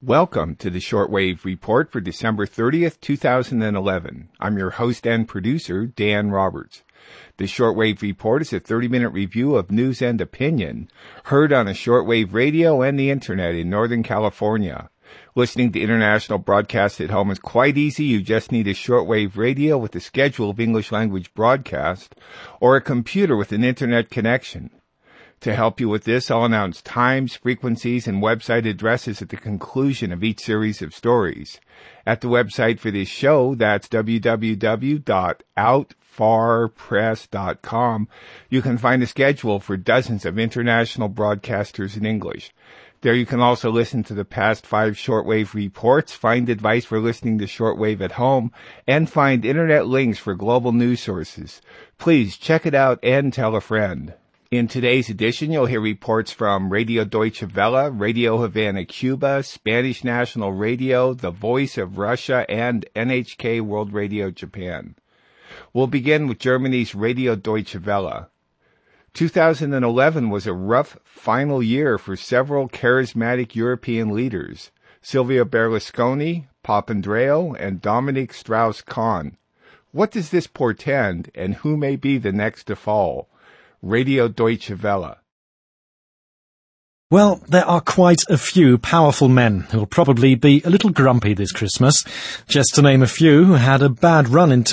Welcome to the Shortwave Report for December 30th, 2011. I'm your host and producer, Dan Roberts. The Shortwave Report is a 30-minute review of news and opinion heard on a shortwave radio and the internet in Northern California. Listening to international broadcasts at home is quite easy. You just need a shortwave radio with a schedule of English language broadcast or a computer with an internet connection. To help you with this, I'll announce times, frequencies, and website addresses at the conclusion of each series of stories. At the website for this show, that's www.outfarpress.com, you can find a schedule for dozens of international broadcasters in English. There you can also listen to the past 5 shortwave reports, find advice for listening to shortwave at home, and find internet links for global news sources. Please check it out and tell a friend. In today's edition, you'll hear reports from Radio Deutsche Welle, Radio Havana, Cuba, Spanish National Radio, The Voice of Russia, and NHK World Radio Japan. We'll begin with Germany's Radio Deutsche Welle. 2011 was a rough final year for several charismatic European leaders, Silvio Berlusconi, Papandreou, and Dominique Strauss-Kahn. What does this portend, and who may be the next to fall? Radio Deutsche Welle. Well, there are quite a few powerful men who will probably be a little grumpy this Christmas. Just to name a few who had a bad run in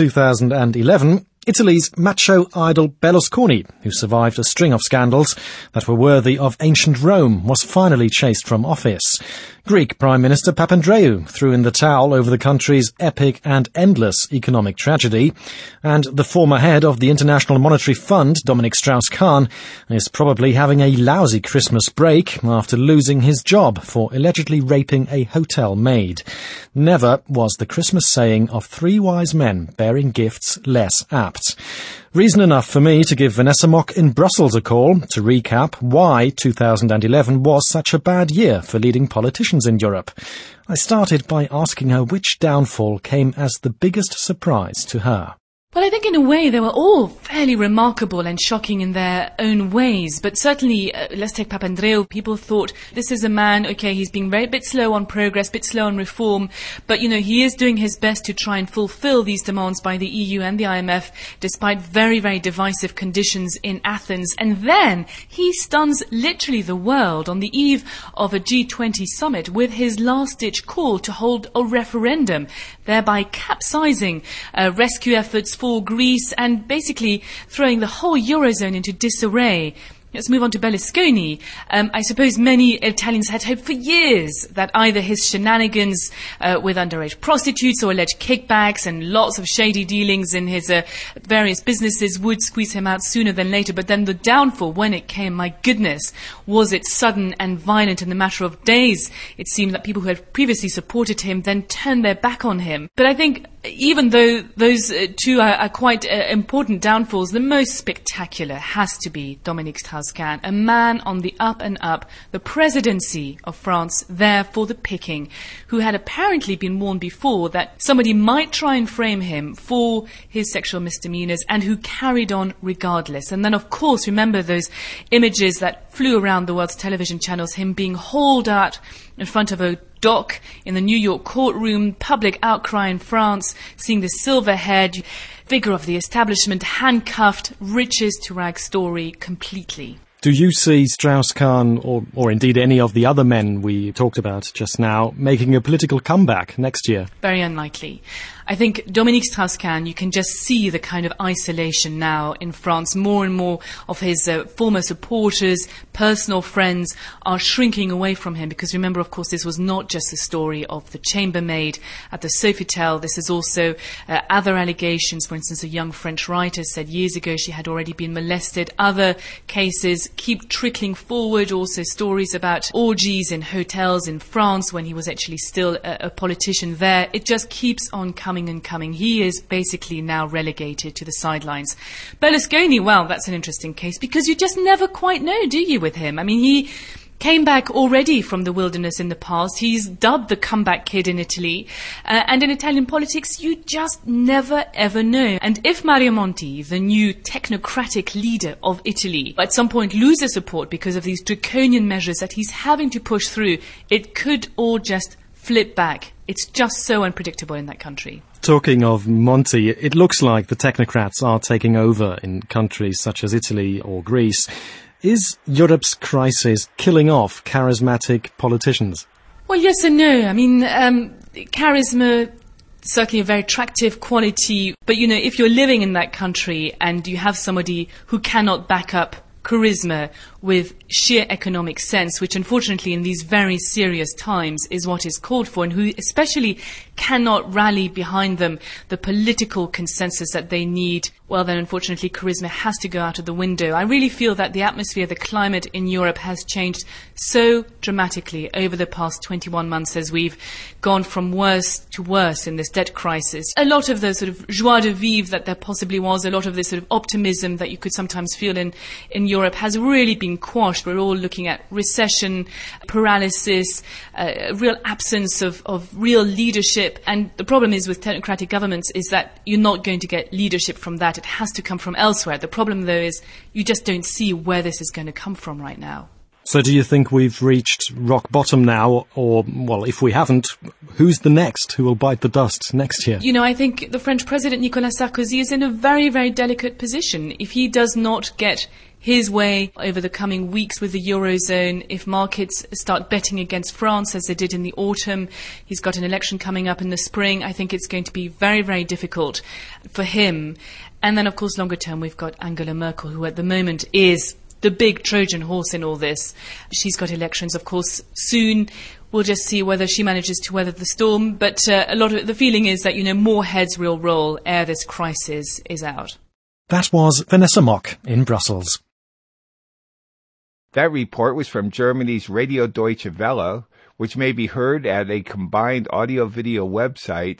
2011, Italy's macho idol Berlusconi, who survived a string of scandals that were worthy of ancient Rome, was finally chased from office. Greek Prime Minister Papandreou threw in the towel over the country's epic and endless economic tragedy, and the former head of the International Monetary Fund, Dominique Strauss-Kahn, is probably having a lousy Christmas break after losing his job for allegedly raping a hotel maid. Never was the Christmas saying of 3 wise men bearing gifts less apt. Reason enough for me to give Vanessa Mock in Brussels a call to recap why 2011 was such a bad year for leading politicians in Europe. I started by asking her which downfall came as the biggest surprise to her. Well, I think in a way they were all fairly remarkable and shocking in their own ways. But certainly, let's take Papandreou. People thought this is a man, okay, he's being a bit slow on progress, bit slow on reform. But, he is doing his best to try and fulfill these demands by the EU and the IMF, despite very, very divisive conditions in Athens. And then he stuns literally the world on the eve of a G20 summit with his last-ditch call to hold a referendum, thereby capsizing rescue efforts for Greece and basically throwing the whole Eurozone into disarray. Let's move on to Berlusconi. I suppose many Italians had hoped for years that either his shenanigans with underage prostitutes or alleged kickbacks and lots of shady dealings in his various businesses would squeeze him out sooner than later. But then the downfall, when it came, my goodness, was it sudden and violent in a matter of days. It seemed that people who had previously supported him then turned their back on him. But I think even though those two are quite important downfalls, the most spectacular has to be Dominique Strauss-Kahn, a man on the up and up, the presidency of France there for the picking, who had apparently been warned before that somebody might try and frame him for his sexual misdemeanors and who carried on regardless. And then, of course, remember those images that flew around the world's television channels, him being hauled out in front of a dock in the New York courtroom, public outcry in France, seeing the silver-haired figure of the establishment handcuffed, riches to rags story completely. Do you see Strauss-Kahn, or indeed any of the other men we talked about just now, making a political comeback next year? Very unlikely. I think Dominique Strauss-Kahn, you can just see the kind of isolation now in France. More and more of his former supporters, personal friends, are shrinking away from him because remember, of course, this was not just the story of the chambermaid at the Sofitel. This is also other allegations. For instance, a young French writer said years ago she had already been molested. Other cases keep trickling forward. Also stories about orgies in hotels in France when he was actually still a politician there. It just keeps on coming and coming. He is basically now relegated to the sidelines. Berlusconi, well, that's an interesting case because you just never quite know, do you, with him? I mean, he came back already from the wilderness in the past. He's dubbed the comeback kid in Italy. And in Italian politics, you just never, ever know. And if Mario Monti, the new technocratic leader of Italy, at some point loses support because of these draconian measures that he's having to push through, it could all just flip back. It's just so unpredictable in that country. Talking of Monti, it looks like the technocrats are taking over in countries such as Italy or Greece. Is Europe's crisis killing off charismatic politicians? Well, yes and no. I mean, charisma, certainly a very attractive quality. But, if you're living in that country and you have somebody who cannot back up charisma with sheer economic sense, which unfortunately in these very serious times is what is called for, and who especially cannot rally behind them the political consensus that they need, well then unfortunately charisma has to go out of the window. I really feel that the atmosphere, the climate in Europe has changed so dramatically over the past 21 months as we've gone from worse to worse in this debt crisis. A lot of the sort of joie de vivre that there possibly was, a lot of this sort of optimism that you could sometimes feel in Europe has really been quashed. We're all looking at recession, paralysis, a real absence of real leadership. And the problem is with technocratic governments is that you're not going to get leadership from that. It has to come from elsewhere. The problem, though, is you just don't see where this is going to come from right now. So do you think we've reached rock bottom now? Or, well, if we haven't, who's the next who will bite the dust next year? I think the French President Nicolas Sarkozy is in a very, very delicate position. If he does not get his way over the coming weeks with the Eurozone, if markets start betting against France as they did in the autumn, he's got an election coming up in the spring, I think it's going to be very, very difficult for him. And then, of course, longer term, we've got Angela Merkel, who at the moment is the big Trojan horse in all this. She's got elections, of course, soon. We'll just see whether she manages to weather the storm. But a lot of the feeling is that, more heads will roll ere this crisis is out. That was Vanessa Mock in Brussels. That report was from Germany's Radio Deutsche Welle, which may be heard at a combined audio-video website,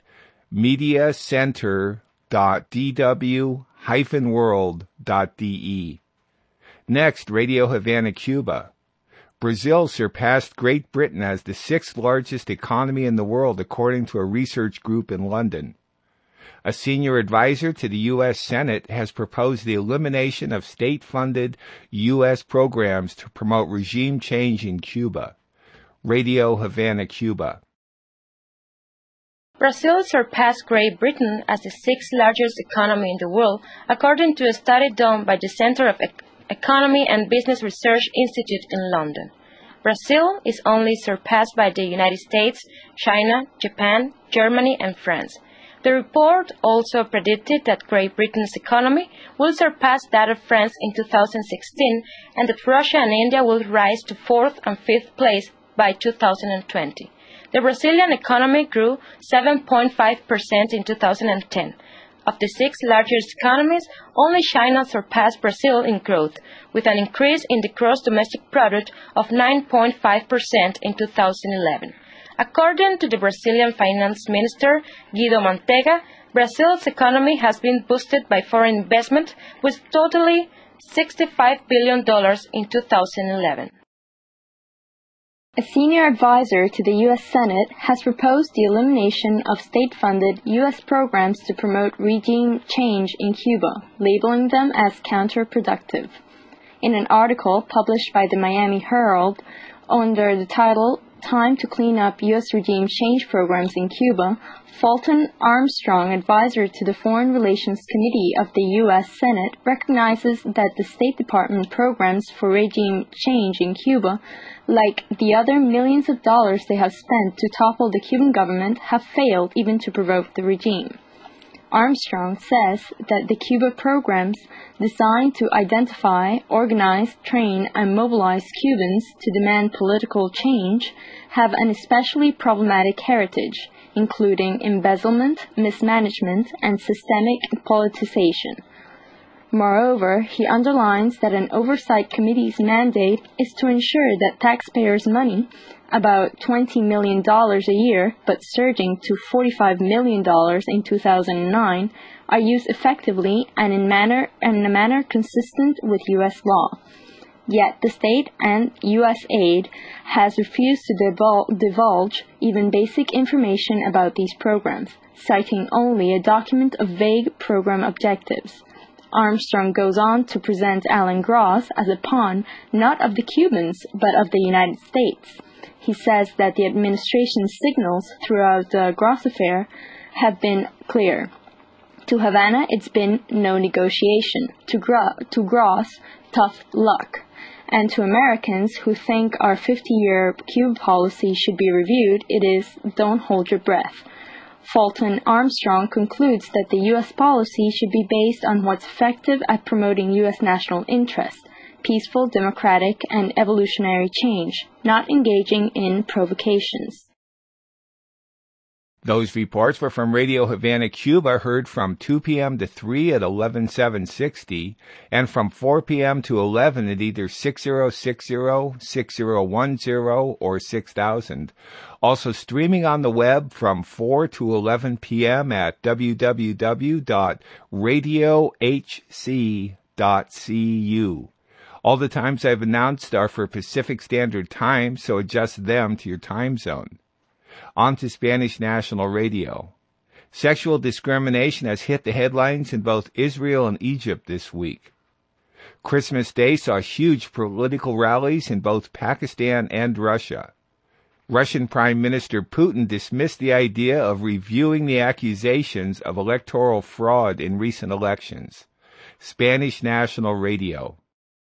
mediacenter.dw-world.de. Next, Radio Havana, Cuba. Brazil surpassed Great Britain as the sixth largest economy in the world, according to a research group in London. A senior advisor to the U.S. Senate has proposed the elimination of state-funded U.S. programs to promote regime change in Cuba. Radio Havana, Cuba. Brazil surpassed Great Britain as the sixth largest economy in the world, according to a study done by the Center of Economy and Business Research Institute in London. Brazil is only surpassed by the United States, China, Japan, Germany, and France. The report also predicted that Great Britain's economy will surpass that of France in 2016 and that Russia and India will rise to fourth and fifth place by 2020. The Brazilian economy grew 7.5% in 2010. Of the six largest economies, only China surpassed Brazil in growth, with an increase in the gross domestic product of 9.5% in 2011. According to the Brazilian Finance Minister, Guido Mantega, Brazil's economy has been boosted by foreign investment, with totally $65 billion in 2011. A senior advisor to the U.S. Senate has proposed the elimination of state-funded U.S. programs to promote regime change in Cuba, labeling them as counterproductive. In an article published by the Miami Herald under the title Time to Clean Up U.S. Regime Change Programs in Cuba, Fulton Armstrong, advisor to the Foreign Relations Committee of the U.S. Senate, recognizes that the State Department programs for regime change in Cuba, like the other millions of dollars they have spent to topple the Cuban government, have failed even to provoke the regime. Armstrong says that the Cuba programs designed to identify, organize, train, and mobilize Cubans to demand political change have an especially problematic heritage, including embezzlement, mismanagement, and systemic politicization. Moreover, he underlines that an oversight committee's mandate is to ensure that taxpayers' money, about $20 million a year, but surging to $45 million in 2009, are used effectively and in a manner consistent with U.S. law. Yet the state and U.S. aid has refused to divulge even basic information about these programs, citing only a document of vague program objectives. Armstrong goes on to present Alan Gross as a pawn not of the Cubans but of the United States. He says that the administration's signals throughout the Gros affair have been clear. To Havana, it's been no negotiation. To Gros, tough luck. And to Americans who think our 50-year Cuba policy should be reviewed, it is don't hold your breath. Fulton Armstrong concludes that the U.S. policy should be based on what's effective at promoting U.S. national interest, peaceful, democratic, and evolutionary change, not engaging in provocations. Those reports were from Radio Havana, Cuba, heard from 2 p.m. to 3 at 11760, and from 4 p.m. to 11 at either 6060, 6010, or 6000. Also streaming on the web from 4 to 11 p.m. at www.radiohc.cu. All the times I've announced are for Pacific Standard Time, so adjust them to your time zone. On to Spanish National Radio. Sexual discrimination has hit the headlines in both Israel and Egypt this week. Christmas Day saw huge political rallies in both Pakistan and Russia. Russian Prime Minister Putin dismissed the idea of reviewing the accusations of electoral fraud in recent elections. Spanish National Radio.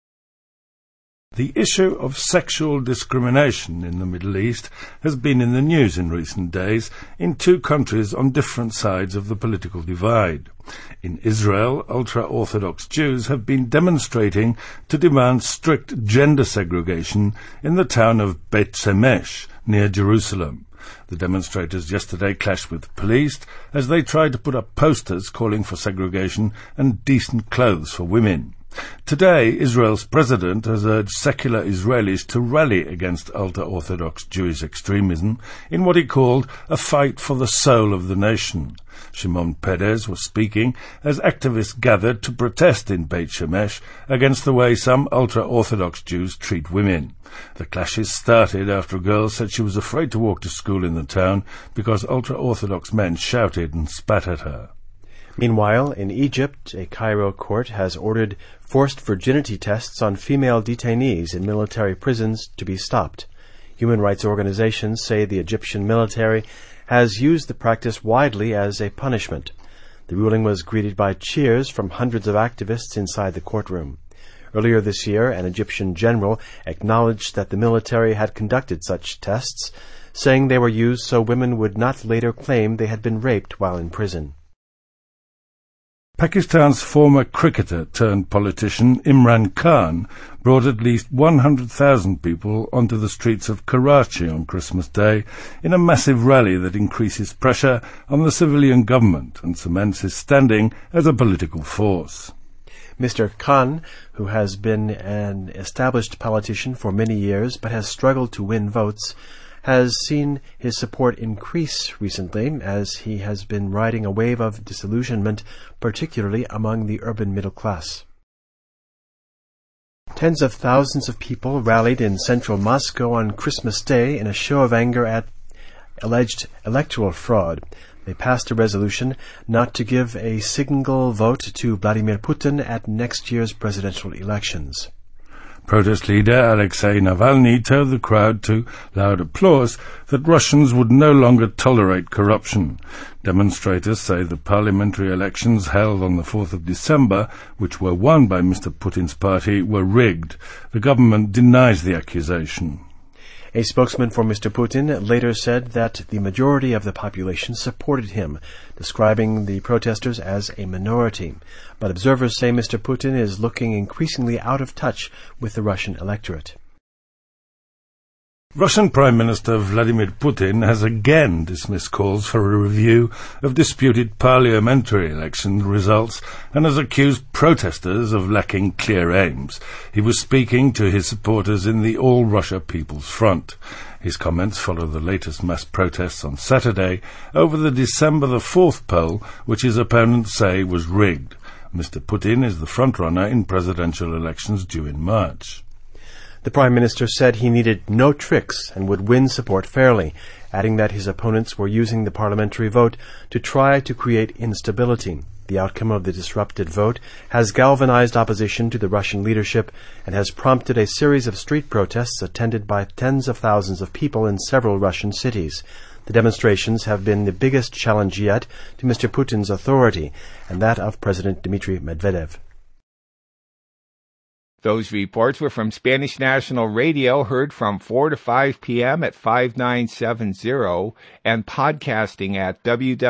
The issue of sexual discrimination in the Middle East has been in the news in recent days in two countries on different sides of the political divide. In Israel, ultra-Orthodox Jews have been demonstrating to demand strict gender segregation in the town of Beit Shemesh, near Jerusalem. The demonstrators yesterday clashed with police as they tried to put up posters calling for segregation and decent clothes for women. Today, Israel's president has urged secular Israelis to rally against ultra-Orthodox Jewish extremism in what he called a fight for the soul of the nation. Shimon Peres was speaking as activists gathered to protest in Beit Shemesh against the way some ultra-Orthodox Jews treat women. The clashes started after a girl said she was afraid to walk to school in the town because ultra-Orthodox men shouted and spat at her. Meanwhile, in Egypt, a Cairo court has ordered forced virginity tests on female detainees in military prisons to be stopped. Human rights organizations say the Egyptian military has used the practice widely as a punishment. The ruling was greeted by cheers from hundreds of activists inside the courtroom. Earlier this year, an Egyptian general acknowledged that the military had conducted such tests, saying they were used so women would not later claim they had been raped while in prison. Pakistan's former cricketer turned politician Imran Khan brought at least 100,000 people onto the streets of Karachi on Christmas Day in a massive rally that increases pressure on the civilian government and cements his standing as a political force. Mr. Khan, who has been an established politician for many years but has struggled to win votes, has seen his support increase recently as he has been riding a wave of disillusionment, particularly among the urban middle class. Tens of thousands of people rallied in central Moscow on Christmas Day in a show of anger at alleged electoral fraud. They passed a resolution not to give a single vote to Vladimir Putin at next year's presidential elections. Protest leader Alexei Navalny told the crowd to loud applause that Russians would no longer tolerate corruption. Demonstrators say the parliamentary elections held on the 4th of December, which were won by Mr. Putin's party, were rigged. The government denies the accusation. A spokesman for Mr. Putin later said that the majority of the population supported him, describing the protesters as a minority. But observers say Mr. Putin is looking increasingly out of touch with the Russian electorate. Russian Prime Minister Vladimir Putin has again dismissed calls for a review of disputed parliamentary election results and has accused protesters of lacking clear aims. He was speaking to his supporters in the All Russia People's Front. His comments follow the latest mass protests on Saturday over the December the 4th poll, which his opponents say was rigged. Mr. Putin is the frontrunner in presidential elections due in March. The Prime Minister said he needed no tricks and would win support fairly, adding that his opponents were using the parliamentary vote to try to create instability. The outcome of the disrupted vote has galvanized opposition to the Russian leadership and has prompted a series of street protests attended by tens of thousands of people in several Russian cities. The demonstrations have been the biggest challenge yet to Mr. Putin's authority and that of President Dmitry Medvedev. Those reports were from Spanish National Radio, heard from 4 to 5 p.m. at 5970 and podcasting at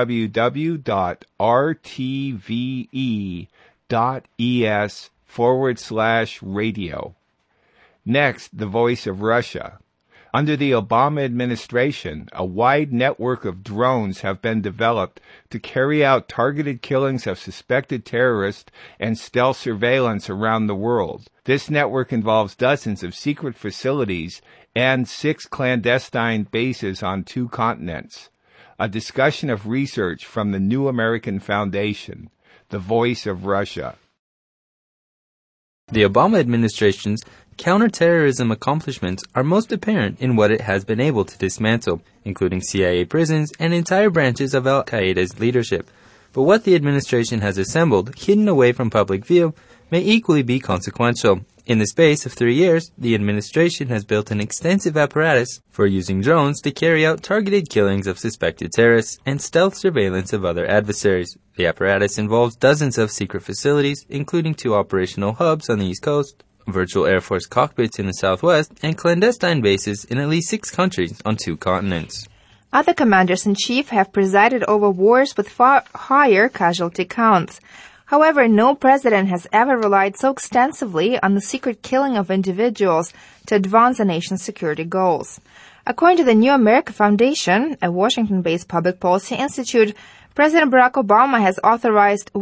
www.rtve.es/radio. Next, the voice of Russia. Under the Obama administration, a wide network of drones have been developed to carry out targeted killings of suspected terrorists and stealth surveillance around the world. This network involves dozens of secret facilities and 6 clandestine bases on 2 continents. A discussion of research from the New American Foundation, the voice of Russia. The Obama administration's counterterrorism accomplishments are most apparent in what it has been able to dismantle, including CIA prisons and entire branches of al-Qaeda's leadership. But what the administration has assembled, hidden away from public view, may equally be consequential. In the space of 3 years, the administration has built an extensive apparatus for using drones to carry out targeted killings of suspected terrorists and stealth surveillance of other adversaries. The apparatus involves dozens of secret facilities, including 2 operational hubs on the East Coast, virtual Air Force cockpits in the Southwest, and clandestine bases in at least 6 countries on 2 continents. Other commanders-in-chief have presided over wars with far higher casualty counts. However, no president has ever relied so extensively on the secret killing of individuals to advance a nation's security goals. According to the New America Foundation, a Washington-based public policy institute, President Barack Obama has authorized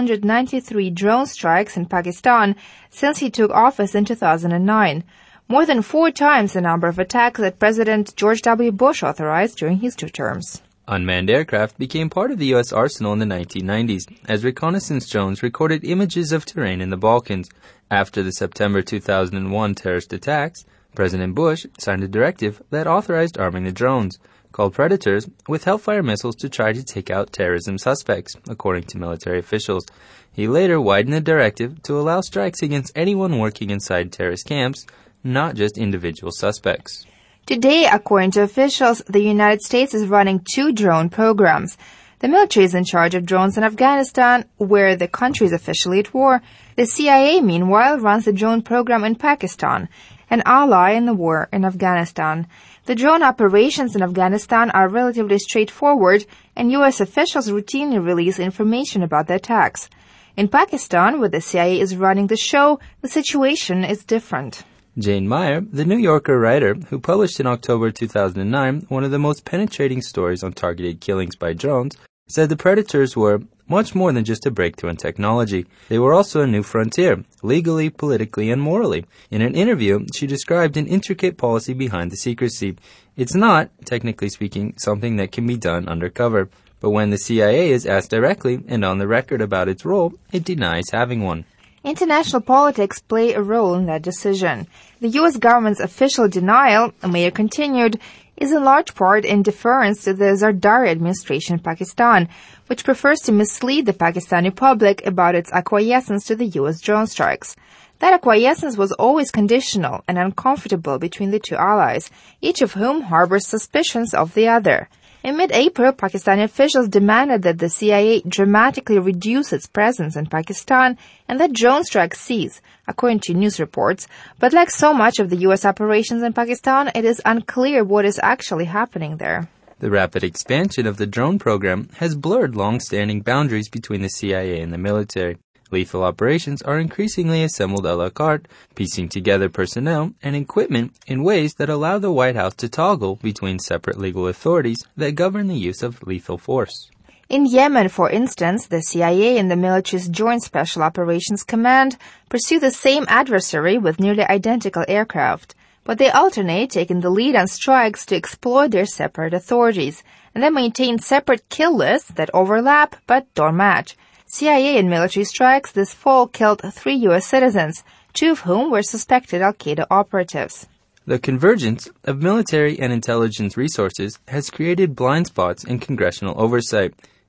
193 drone strikes in Pakistan since he took office in 2009, more than 4 times the number of attacks that President George W. Bush authorized during his 2 terms. Unmanned aircraft became part of the U.S. arsenal in the 1990s as reconnaissance drones recorded images of terrain in the Balkans. After the September 2001 terrorist attacks, President Bush signed a directive that authorized arming the drones, called Predators, with Hellfire missiles to try to take out terrorism suspects, according to military officials. He later widened the directive to allow strikes against anyone working inside terrorist camps, not just individual suspects. Today, according to officials, the United States is running 2 drone programs. The military is in charge of drones in Afghanistan, where the country is officially at war. The CIA, meanwhile, runs the drone program in Pakistan, an ally in the war in Afghanistan. The drone operations in Afghanistan are relatively straightforward, and U.S. officials routinely release information about the attacks. In Pakistan, where the CIA is running the show, the situation is different. Jane Meyer, the New Yorker writer who published in October 2009 one of the most penetrating stories on targeted killings by drones, said the Predators were much more than just a breakthrough in technology. They were also a new frontier, legally, politically, and morally. In an interview, she described an intricate policy behind the secrecy. It's not, technically speaking, something that can be done undercover. But when the CIA is asked directly and on the record about its role, it denies having one. International politics play a role in that decision. The U.S. government's official denial, Meyer continued, is in large part in deference to the Zardari administration in Pakistan, which prefers to mislead the Pakistani public about its acquiescence to the U.S. drone strikes. That acquiescence was always conditional and uncomfortable between the 2 allies, each of whom harbors suspicions of the other. In mid-April, Pakistani officials demanded that the CIA dramatically reduce its presence in Pakistan and that drone strikes cease, according to news reports. But like so much of the U.S. operations in Pakistan, it is unclear what is actually happening there. The rapid expansion of the drone program has blurred long-standing boundaries between the CIA and the military. Lethal operations are increasingly assembled a la carte, piecing together personnel and equipment in ways that allow the White House to toggle between separate legal authorities that govern the use of lethal force. In Yemen, for instance, the CIA and the military's Joint Special Operations Command pursue the same adversary with nearly identical aircraft, but they alternate taking the lead on strikes to exploit their separate authorities, and then maintain separate kill lists that overlap but don't match. CIA and military strikes this fall killed 3 U.S. citizens, 2 of whom were suspected al-Qaeda operatives. The convergence of military and intelligence resources has created blind spots in congressional oversight.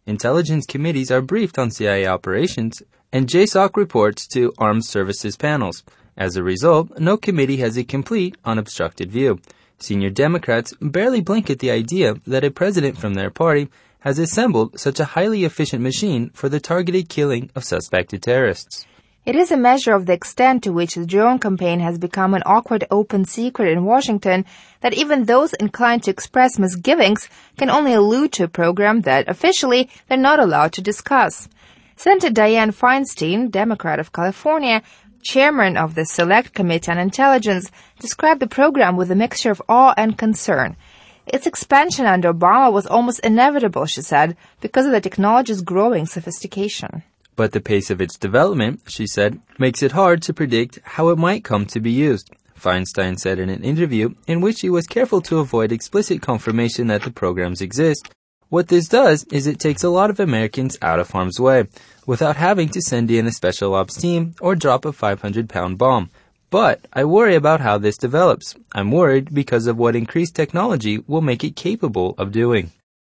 Intelligence committees are briefed on CIA operations, and JSOC reports to Armed Services panels. As a result, no committee has a complete, unobstructed view. Senior Democrats barely blink at the idea that a president from their party has assembled such a highly efficient machine for the targeted killing of suspected terrorists. It is a measure of the extent to which the drone campaign has become an awkward open secret in Washington that even those inclined to express misgivings can only allude to a program that, officially, they're not allowed to discuss. Senator Dianne Feinstein, Democrat of California, chairman of the Select Committee on Intelligence, described the program with a mixture of awe and concern. Its expansion under Obama was almost inevitable, she said, because of the technology's growing sophistication. But the pace of its development, she said, makes it hard to predict how it might come to be used. Feinstein said in an interview in which she was careful to avoid explicit confirmation that the programs exist. What this does is it takes a lot of Americans out of harm's way, without having to send in a special ops team or drop a 500-pound bomb. But I worry about how this develops. I'm worried because of what increased technology will make it capable of doing.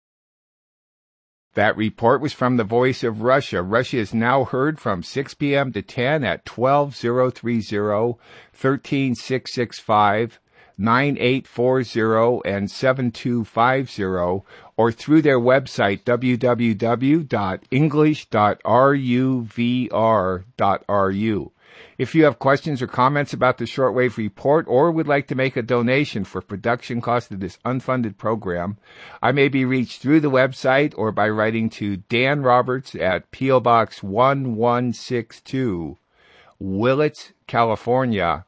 That report was from the Voice of Russia. Russia is now heard from 6 p.m. to 10 at 12030, 13665, 9840, and 7250, or through their website www.english.ruvr.ru. If you have questions or comments about the Shortwave Report or would like to make a donation for production costs of this unfunded program, I may be reached through the website or by writing to Dan Roberts at P.O. Box 1162, Willits, California,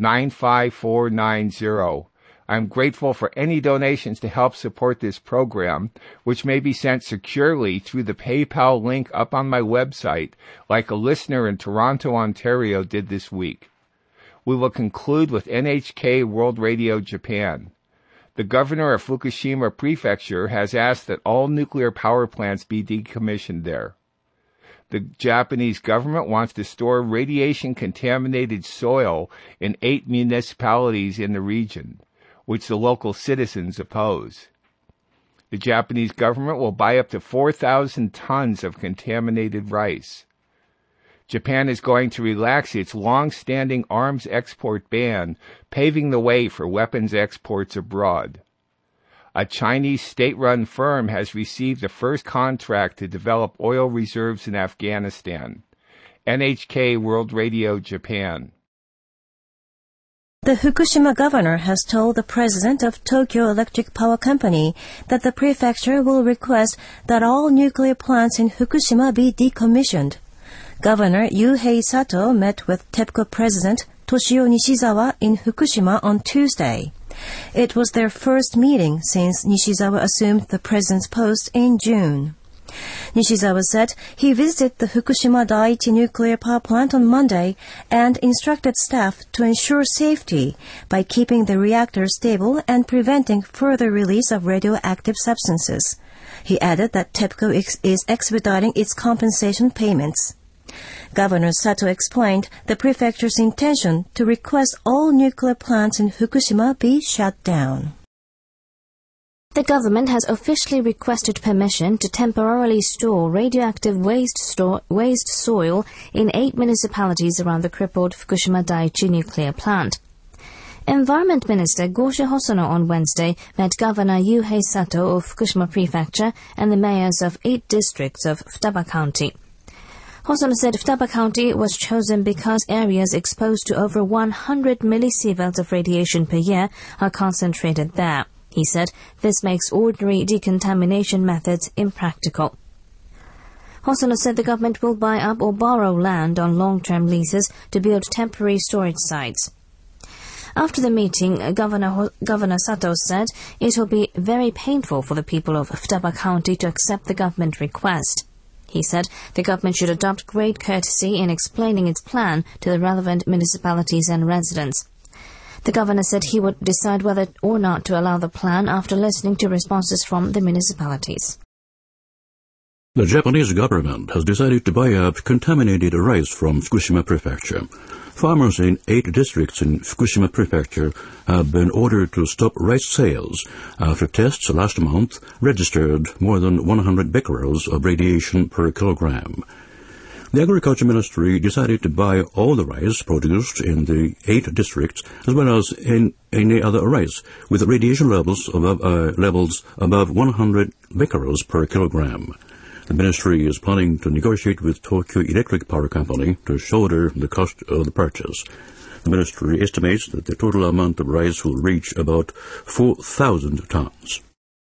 95490. I'm grateful for any donations to help support this program, which may be sent securely through the PayPal link up on my website, like a listener in Toronto, Ontario did this week. We will conclude with NHK World Radio Japan. The governor of Fukushima Prefecture has asked that all nuclear power plants be decommissioned there. The Japanese government wants to store radiation-contaminated soil in 8 municipalities in the region, which the local citizens oppose. The Japanese government will buy up to 4,000 tons of contaminated rice. Japan is going to relax its long-standing arms export ban, paving the way for weapons exports abroad. A Chinese state-run firm has received the first contract to develop oil reserves in Afghanistan. NHK World Radio Japan. The Fukushima governor has told the president of Tokyo Electric Power Company that the prefecture will request that all nuclear plants in Fukushima be decommissioned. Governor Yuhei Sato met with TEPCO president Toshio Nishizawa in Fukushima on Tuesday. It was their first meeting since Nishizawa assumed the president's post in June. Nishizawa said he visited the Fukushima Daiichi nuclear power plant on Monday and instructed staff to ensure safety by keeping the reactor stable and preventing further release of radioactive substances. He added that TEPCO is expediting its compensation payments. Governor Sato explained the prefecture's intention to request all nuclear plants in Fukushima be shut down. The government has officially requested permission to temporarily store radioactive waste soil in 8 municipalities around the crippled Fukushima Daiichi nuclear plant. Environment Minister Gosho Hosono on Wednesday met Governor Yuhei Sato of Fukushima Prefecture and the mayors of 8 districts of Futaba County. Hosono said Futaba County was chosen because areas exposed to over 100 millisieverts of radiation per year are concentrated there. He said this makes ordinary decontamination methods impractical. Hosono said the government will buy up or borrow land on long-term leases to build temporary storage sites. After the meeting, Governor Sato said it will be very painful for the people of Futaba County to accept the government request. He said the government should adopt great courtesy in explaining its plan to the relevant municipalities and residents. The governor said he would decide whether or not to allow the plan after listening to responses from the municipalities. The Japanese government has decided to buy up contaminated rice from Fukushima Prefecture. Farmers in 8 districts in Fukushima Prefecture have been ordered to stop rice sales after tests last month registered more than 100 becquerels of radiation per kilogram. The Agriculture Ministry decided to buy all the rice produced in the 8 districts, as well as in any other rice with radiation levels above 100 becquerels per kilogram. The ministry is planning to negotiate with Tokyo Electric Power Company to shoulder the cost of the purchase. The ministry estimates that the total amount of rice will reach about 4,000 tons.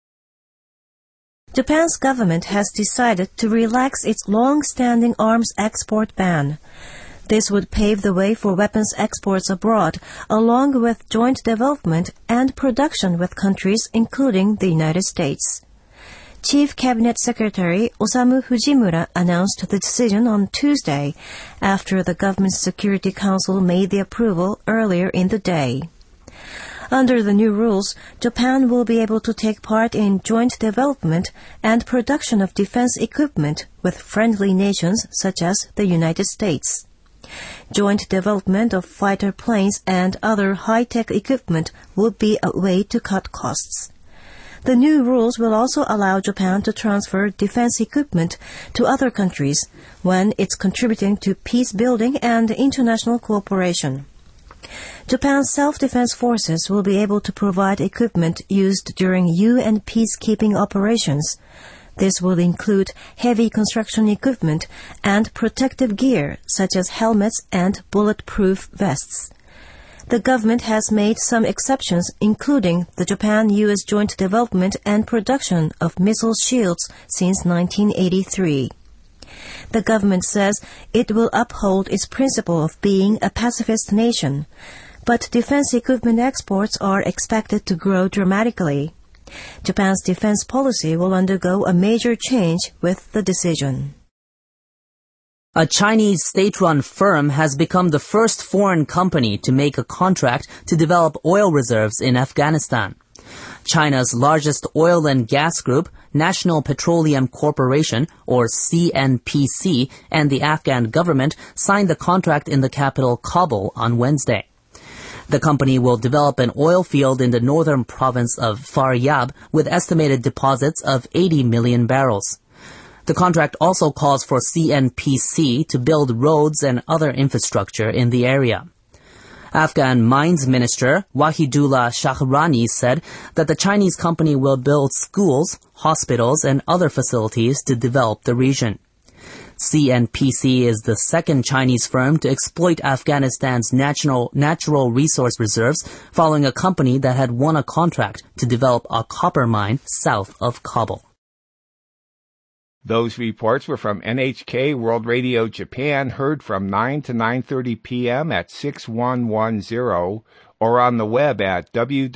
Japan's government has decided to relax its long-standing arms export ban. This would pave the way for weapons exports abroad, along with joint development and production with countries including the United States. Chief Cabinet Secretary Osamu Fujimura announced the decision on Tuesday after the Government Security Council made the approval earlier in the day. Under the new rules, Japan will be able to take part in joint development and production of defense equipment with friendly nations such as the United States. Joint development of fighter planes and other high-tech equipment would be a way to cut costs. The new rules will also allow Japan to transfer defense equipment to other countries when it's contributing to peace building and international cooperation. Japan's self-defense forces will be able to provide equipment used during UN peacekeeping operations. This will include heavy construction equipment and protective gear such as helmets and bulletproof vests. The government has made some exceptions, including the Japan-US joint development and production of missile shields since 1983. The government says it will uphold its principle of being a pacifist nation, but defense equipment exports are expected to grow dramatically. Japan's defense policy will undergo a major change with the decision. A Chinese state-run firm has become the first foreign company to make a contract to develop oil reserves in Afghanistan. China's largest oil and gas group, National Petroleum Corporation, or CNPC, and the Afghan government signed the contract in the capital Kabul on Wednesday. The company will develop an oil field in the northern province of Faryab with estimated deposits of 80 million barrels. The contract also calls for CNPC to build roads and other infrastructure in the area. Afghan Mines Minister Wahidullah Shahrani said that the Chinese company will build schools, hospitals, and other facilities to develop the region. CNPC is the second Chinese firm to exploit Afghanistan's natural resource reserves following a company that had won a contract to develop a copper mine south of Kabul. Those reports were from NHK World Radio Japan, heard from 9 to 9:30 p.m. at 6110 or on the web at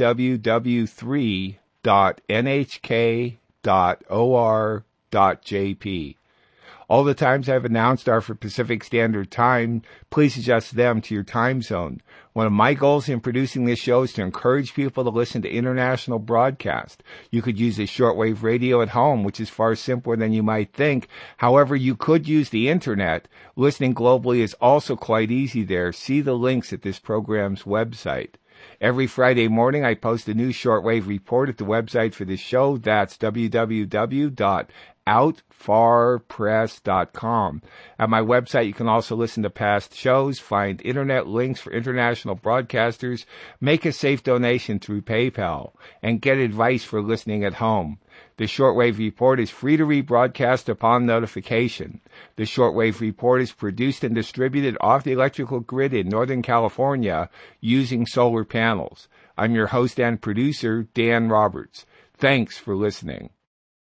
www.nhk.or.jp. All the times I've announced are for Pacific Standard Time. Please adjust them to your time zone. One of my goals in producing this show is to encourage people to listen to international broadcast. You could use a shortwave radio at home, which is far simpler than you might think. However, you could use the internet. Listening globally is also quite easy there. See the links at this program's website. Every Friday morning, I post a new shortwave report at the website for this show. That's www.outfarpress.com. At my website, you can also listen to past shows, find internet links for international broadcasters, make a safe donation through PayPal, and get advice for listening at home. The Shortwave Report is free to rebroadcast upon notification. The Shortwave Report is produced and distributed off the electrical grid in Northern California using solar panels. I'm your host and producer, Dan Roberts. Thanks for listening.